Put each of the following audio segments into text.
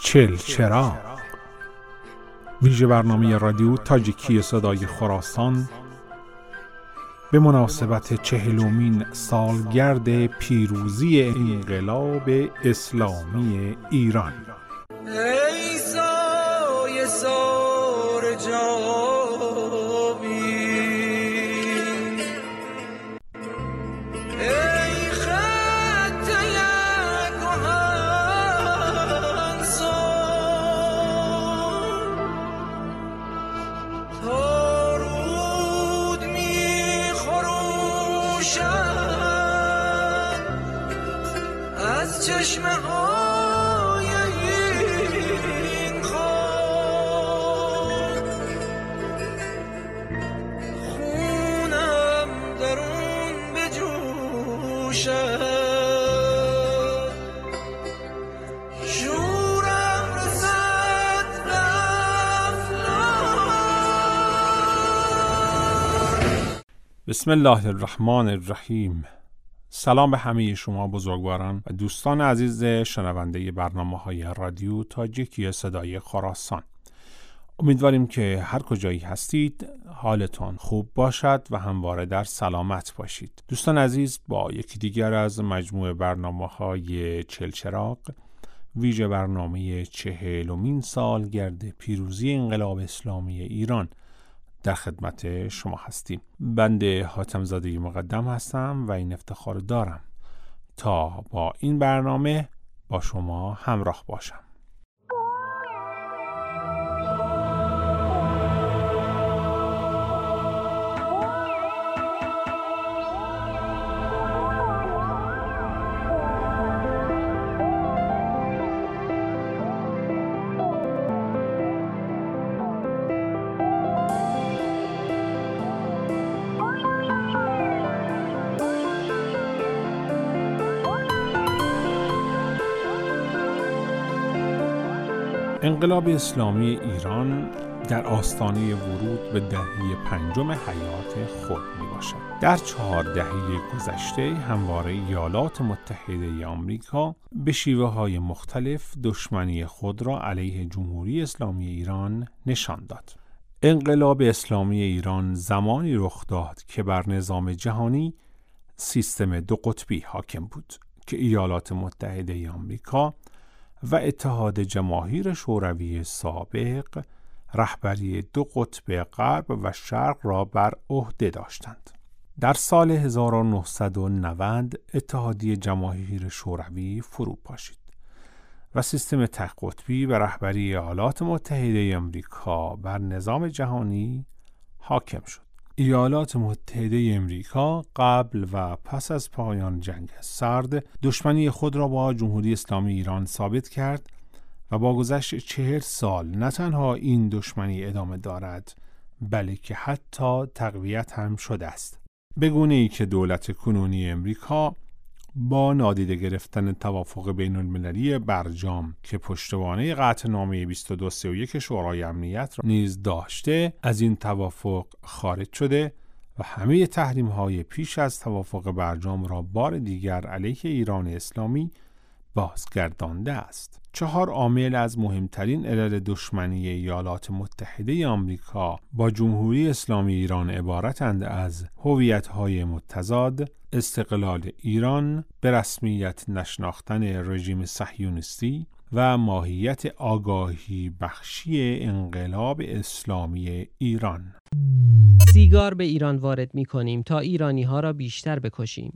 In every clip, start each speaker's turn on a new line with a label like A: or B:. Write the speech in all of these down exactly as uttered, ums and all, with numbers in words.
A: چلچراغ، ویژه برنامه رادیو تاجیکی صدای خراسان به مناسبت چهلمین سالگرد پیروزی انقلاب اسلامی ایران.
B: ای سایه سار جاوی، ای خط یک کهنسال، تا رود می خروشد از چشمه های این خاک، خونم درون بجوشد، شورم رسد به افلاک.
A: بسم الله الرحمن الرحیم. سلام به همه شما بزرگواران و دوستان عزیز شنونده برنامه‌های رادیو تاجیکی صدای خراسان. امیدواریم که هر کجایی هستید حالتان خوب باشد و همواره در سلامت باشید. دوستان عزیز، با یکی دیگر از مجموعه برنامه‌های چلچراغ، ویژه برنامه چهلمین سالگرد پیروزی انقلاب اسلامی ایران در خدمت شما هستیم. بنده حاتم زاده مقدم هستم و این افتخار دارم تا با این برنامه با شما همراه باشم. انقلاب اسلامی ایران در آستانه ورود به دهه پنجم حیات خود می باشد. در چهار دهه گذشته همواره ایالات متحده آمریکا به شیوه های مختلف دشمنی خود را علیه جمهوری اسلامی ایران نشان داد. انقلاب اسلامی ایران زمانی رخ داد که بر نظام جهانی سیستم دو قطبی حاکم بود که ایالات متحده آمریکا و اتحاد جماهیر شوروی سابق رهبری دو قطب غرب و شرق را بر عهده داشتند. در سال هزار و نهصد و نود اتحادیه جماهیر شوروی فرو پاشید و سیستم تک قطبی به رهبری ایالات متحده آمریکا بر نظام جهانی حاکم شد. ایالات متحده آمریکا قبل و پس از پایان جنگ سرد دشمنی خود را با جمهوری اسلامی ایران ثابت کرد و با گذشت چهل سال نه تنها این دشمنی ادامه دارد بلکه حتی تقویت هم شده است، به گونه‌ای که دولت کنونی آمریکا با نادیده گرفتن توافق بین المللی برجام که پشتوانه قطعنامه بیست و دو سی و یک شورای امنیت را نیز داشته از این توافق خارج شده و همه تحریم‌های پیش از توافق برجام را بار دیگر علیه ایران اسلامی بازگردانده است. چهار عامل از مهمترین علل دشمنی ایالات متحده آمریکا با جمهوری اسلامی ایران عبارتند از هویت‌های متضاد، استقلال ایران، به رسمیت نشناختن رژیم صهیونیستی و ماهیت آگاهی بخشی انقلاب اسلامی ایران.
C: سیگار به ایران وارد می کنیم تا ایرانی ها را بیشتر بکشیم.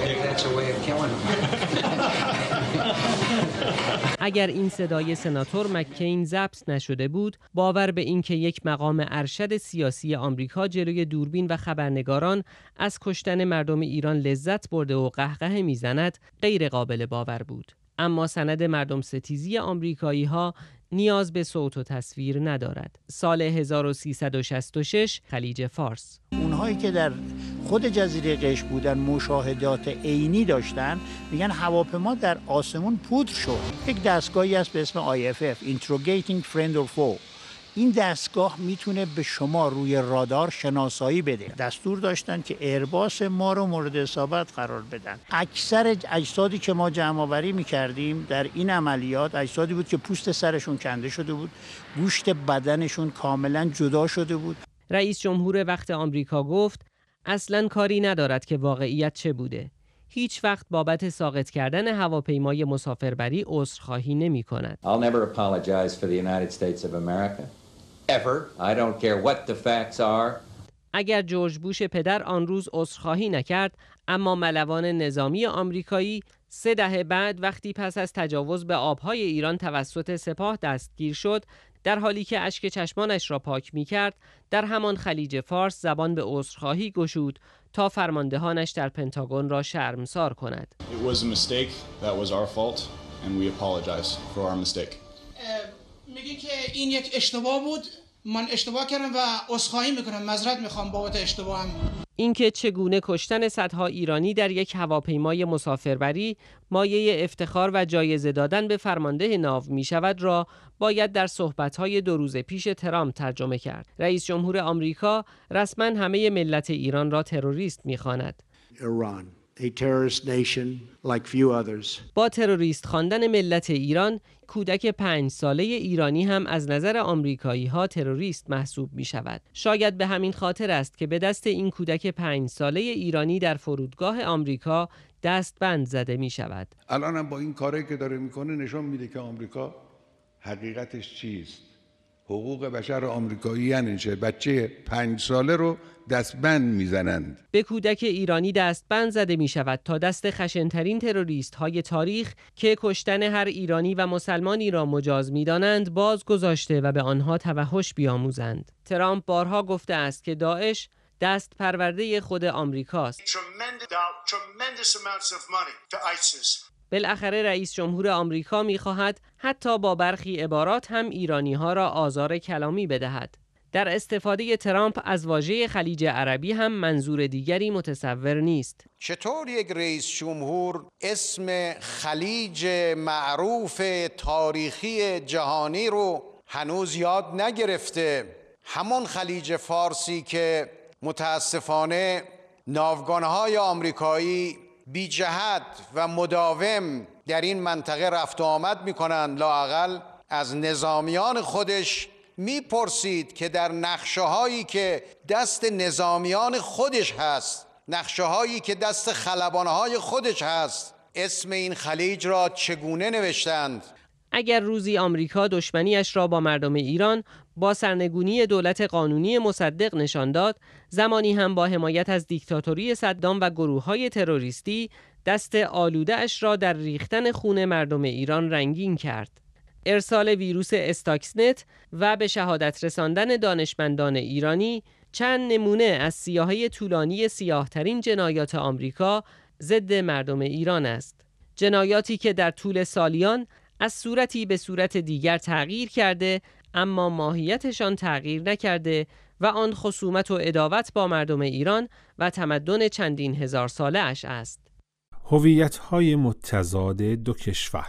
C: اگر این صدای سناتور مککین ضبط نشده بود، باور به این که یک مقام ارشد سیاسی آمریکا جلوی دوربین و خبرنگاران از کشتن مردم ایران لذت برده و قهقه میزند غیر قابل باور بود. اما سند مردم ستیزی آمریکایی ها نیاز به صوت و تصویر ندارد. سال هزار و سیصد و شصت و شش خلیج فارس.
D: اونهایی که در خود جزیره قشم بودن مشاهدات عینی داشتن میگن هواپیما در آسمون پودر شد. یک دستگاهی هست به اسم آی اف اف Interrogating Friend or Foe این دستگاه میتونه به شما روی رادار شناسایی بده. دستور داشتن که ایرباس ما رو مورد اصابت قرار بدن. اکثر اجسادی که ما جمع آوری میکردیم در این عملیات اجسادی بود که پوست سرشون کنده شده بود، گوشت بدنشون کاملا جدا شده بود.
C: رئیس جمهور وقت آمریکا گفت اصلاً کاری ندارد که واقعیت چه بوده. هیچ وقت بابت ساقط کردن هواپیمای مسافربری عذرخواهی نمی کند.
E: I'll never apologize for the United States of America. Ever. I don't care what the facts are.
C: اگر جورج بوش پدر آن روز عذرخواهی نکرد، اما ملوان نظامی آمریکایی سه دهه بعد وقتی پس از تجاوز به آبهای ایران توسط سپاه دستگیر شد، در حالی که اشک چشمانش را پاک می کرد، در همان خلیج فارس زبان به عذرخواهی گشود تا فرماندهانش در پنتاگون را شرمسار کند.
F: It was a mistake. That was our fault and we apologize for our mistake.
G: میگه که این یک اشتباه بود، من اشتباه کردم و عذرخواهی میکنم، معذرت میخوام بابت اشتباهم.
C: اینکه چگونه کشتن صدها ایرانی در یک هواپیمای مسافربری مایه افتخار و جایزه دادن به فرمانده ناو می شود را باید در صحبت‌های دو روز پیش ترامپ ترجمه کرد. رئیس جمهور آمریکا رسما همه ملت ایران را تروریست می‌خواند.
H: ایران a terrorist nation like few others.
C: با تروریست خواندن ملت ایران، کودک پنج ساله ایرانی هم از نظر آمریکایی ها تروریست محسوب می شود. شاید به همین خاطر است که به دست این کودک پنج ساله ایرانی در فرودگاه آمریکا دستبند زده می شود.
I: الان هم با این کاری که داره میکنه نشان میده که آمریکا حقیقتش چیست. حقوق بشر آمریکایی یعنی چه؟ بچه پنج ساله رو دستبند میزنند.
C: به کودک ایرانی دستبند زده می شود تا دست خشنترین تروریست های تاریخ که کشتن هر ایرانی و مسلمانی را مجاز می دانند باز گذاشته و به آنها توحش بیاموزند. ترامپ بارها گفته است که داعش دست پرورده خود آمریکاست. بالاخره رئیس جمهور آمریکا می‌خواهد حتی با برخی عبارات هم ایرانی‌ها را آزار کلامی بدهد. در استفاده ترامپ از واژه خلیج عربی هم منظور دیگری متصور نیست.
J: چطور یک رئیس جمهور اسم خلیج معروف تاریخی جهانی رو هنوز یاد نگرفته؟ همون خلیج فارسی که متاسفانه ناوگان‌های آمریکایی بی جهت و مداوم در این منطقه رفت و آمد میکنند، لااقل از نظامیان خودش میپرسید که در نقشه هایی که دست نظامیان خودش هست، نقشه هایی که دست خلبان های خودش هست، اسم این خلیج را چگونه نوشتند؟
C: اگر روزی آمریکا دشمنیش را با مردم ایران با سرنگونی دولت قانونی مصدق نشان داد، زمانی هم با حمایت از دیکتاتوری صدام و گروه‌های تروریستی دست آلوده اش را در ریختن خون مردم ایران رنگین کرد. ارسال ویروس استاکسنت و به شهادت رساندن دانشمندان ایرانی چند نمونه از سیاهی طولانی سیاه‌ترین جنایات آمریکا ضد مردم ایران است. جنایاتی که در طول سالیان از صورتی به صورت دیگر تغییر کرده اما ماهیتشان تغییر نکرده و آن خصومت و عداوت با مردم ایران و تمدن چندین هزار ساله اش است.
A: هویت‌های متضاد دو کشور.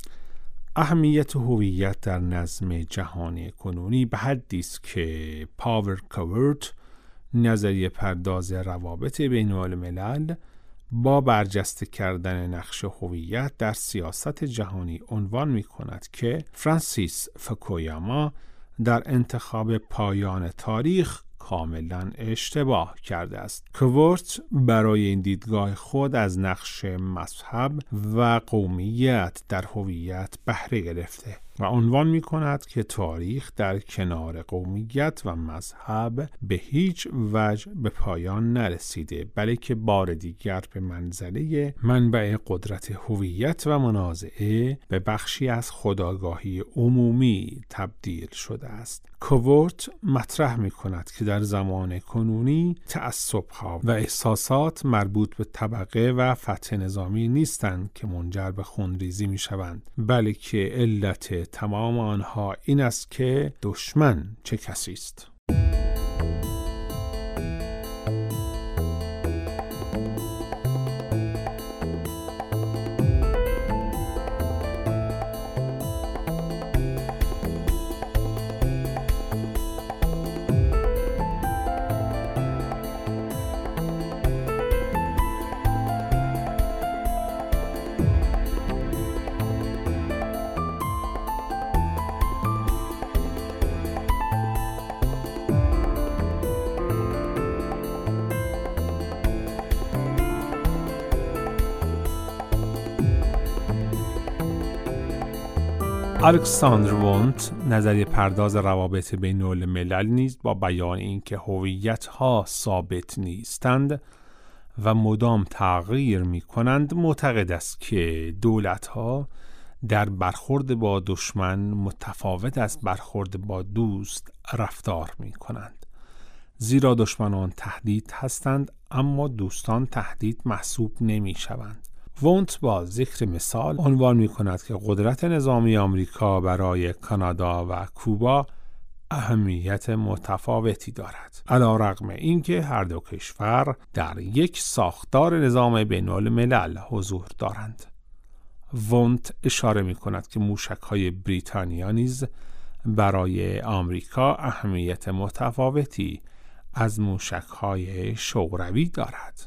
A: اهمیت هویت در نظم جهانی کنونی به حدی است که پاور کوورت، نظریه پرداز روابط بین الملل، با برجسته کردن نقش هویت در سیاست جهانی عنوان می کند که فرانسیس فوکویاما در انتخاب پایان تاریخ کاملا اشتباه کرده است. کوورت برای این دیدگاه خود از نقش مذهب و قومیت در هویت بهره گرفته و عنوان می کند که تاریخ در کنار قومیت و مذهب به هیچ وجه به پایان نرسیده، بلکه بار دیگر به منزله منبع قدرت هویت و منازعه به بخشی از خودآگاهی عمومی تبدیل شده است. کوورت مطرح می کند که در زمان کنونی تعصب‌ها و احساسات مربوط به طبقه و فتح نظامی نیستند که منجر به خونریزی می شوند، بلکه علت تمام آنها این است که دشمن چه کسی است. الکساندر وونت، نظریه پرداز روابط بین الملل نیز با بیان اینکه هویت‌ها ثابت نیستند و مدام تغییر می‌کنند، معتقد است که دولت‌ها در برخورد با دشمن متفاوت از برخورد با دوست رفتار می‌کنند، زیرا دشمنان تهدید هستند اما دوستان تهدید محسوب نمی‌شوند. وونت با ذکر مثال عنوان می‌کند که قدرت نظامی آمریکا برای کانادا و کوبا اهمیت متفاوتی دارد، علی‌رغم اینکه هر دو کشور در یک ساختار نظام بین‌الملل حضور دارند. وونت اشاره می‌کند که موشک‌های بریتانیا نیز برای آمریکا اهمیت متفاوتی از موشک‌های شوروی دارد.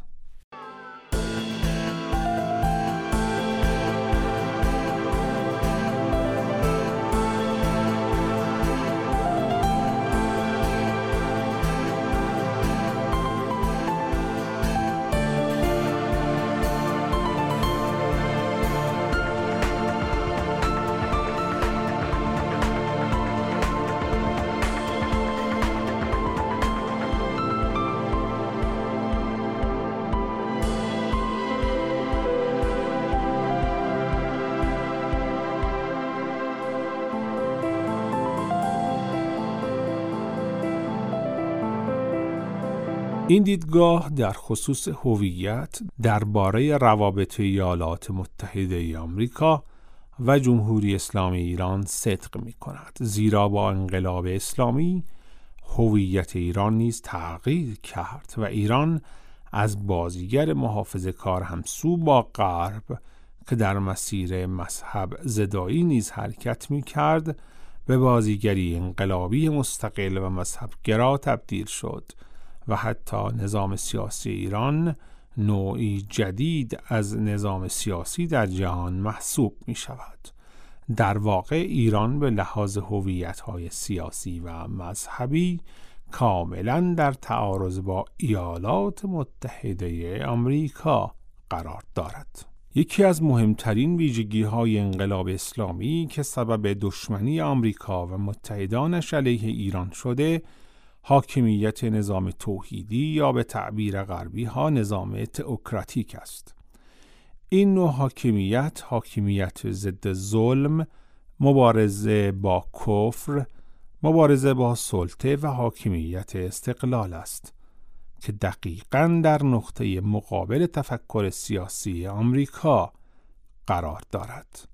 A: این دیدگاه در خصوص هویت درباره روابط ایالات متحده آمریکا و جمهوری اسلامی ایران صدق می کند، زیرا با انقلاب اسلامی هویت ایران نیز تغییر کرد و ایران از بازیگر محافظه‌کار همسو با غرب که در مسیر مذهب زدایی نیز حرکت می کرد به بازیگری انقلابی مستقل و مذهبگرا تبدیل شد و حتی نظام سیاسی ایران نوعی جدید از نظام سیاسی در جهان محسوب می شود. در واقع ایران به لحاظ هویت‌های سیاسی و مذهبی کاملاً در تعارض با ایالات متحده آمریکا قرار دارد. یکی از مهمترین ویژگی‌های انقلاب اسلامی که سبب دشمنی آمریکا و متحدانش علیه ایران شده، حاکمیت نظام توحیدی یا به تعبیر غربی ها نظام تئوکراتیک است. این نوع حاکمیت، حاکمیت ضد ظلم، مبارزه با کفر، مبارزه با سلطه و حاکمیت استقلال است که دقیقاً در نقطه مقابل تفکر سیاسی آمریکا قرار دارد.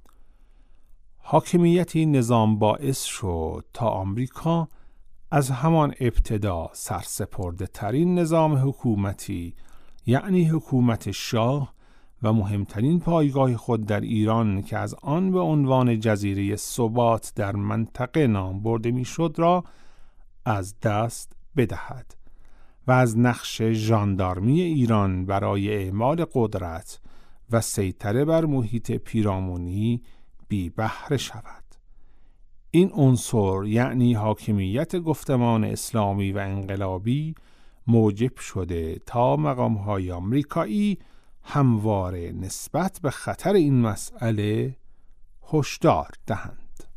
A: حاکمیت این نظام باعث شد تا آمریکا از همان ابتدا سرسپرده ترین نظام حکومتی، یعنی حکومت شاه و مهمترین پایگاه خود در ایران که از آن به عنوان جزیره ثبات در منطقه نام برده میشد را از دست بدهد و از نقش ژاندارمی ایران برای اعمال قدرت و سیطره بر محیط پیرامونی بی بهره شود. این عنصر یعنی حاکمیت گفتمان اسلامی و انقلابی موجب شده تا مقام‌های آمریکایی همواره نسبت به خطر این مسئله هشدار دهند.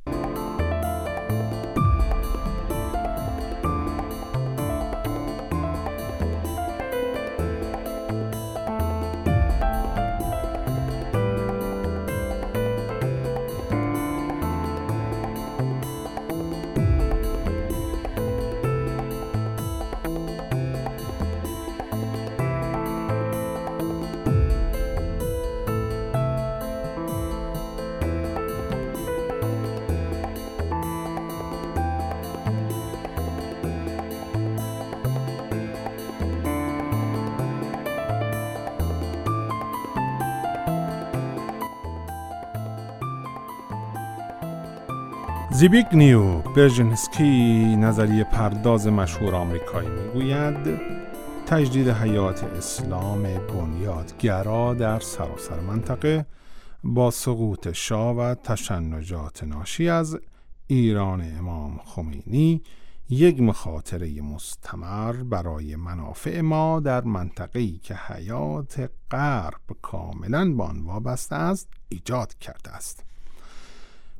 A: زیبیگنیو برژنسکی، نظریه پرداز مشهور آمریکایی، میگوید تجدید حیات اسلام بنیادگرا در سراسر منطقه با سقوط شاه و تشنجات ناشی از ایران امام خمینی یک مخاطره مستمر برای منافع ما در منطقه‌ای که حیات غرب کاملاً به آن وابسته است ایجاد کرده است.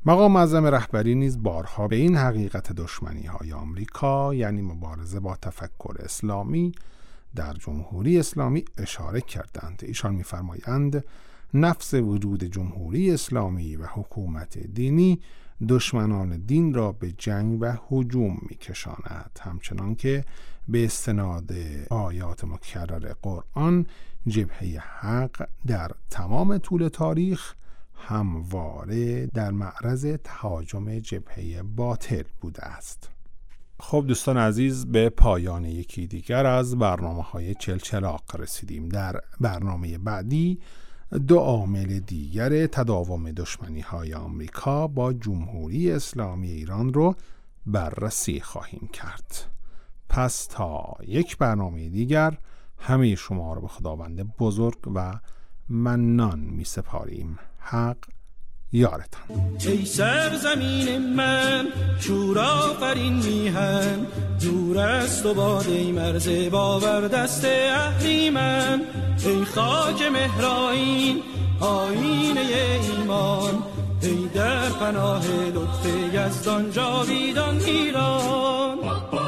A: مقام معظم رهبری نیز بارها به این حقیقت دشمنی های آمریکا، یعنی مبارزه با تفکر اسلامی در جمهوری اسلامی، اشاره کردند. ایشان می‌فرمایند نفس وجود جمهوری اسلامی و حکومت دینی دشمنان دین را به جنگ و هجوم می‌کشاند، همچنان که به استناد آیات مکرر قرآن جبهه حق در تمام طول تاریخ همواره در معرض تهاجم جبهه باطل بوده است. خب دوستان عزیز، به پایان یکی دیگر از برنامه‌های چلچلاق رسیدیم. در برنامه بعدی دو عامل دیگر تداوم دشمنی‌های آمریکا با جمهوری اسلامی ایران رو بررسی خواهیم کرد. پس تا یک برنامه دیگر همه شما رو به خداوند بزرگ و منان می سپاریم. حق یارتان.
B: ای سرزمین من شور آفرین میهن، دور است و باد ای مرز باور دست اهریمن. ای خاک مهرائین آینه ایمان، ای در پناه لطف یزدان جاویدان ایران.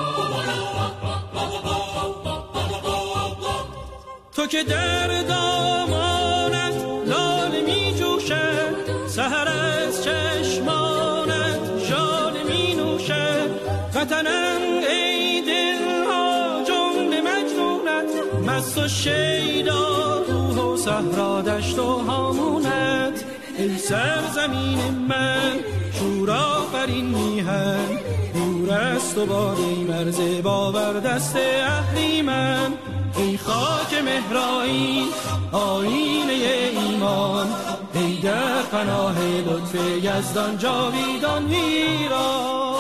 B: تو که در دامانت لاله می جوشد، سحر از چشمانت ژاله می نوشد. وطنم ای دلها جمله مجنونت، مست و شیدا روح و صحرا دشت و هامونت. ای سرزمین من شور آفرین میهن، دور است و باد ای مرز باور دست اهریمن. ای خاک مهرائین آینه ایمان، ای در پناه لطف یزدان جاویدان ایران.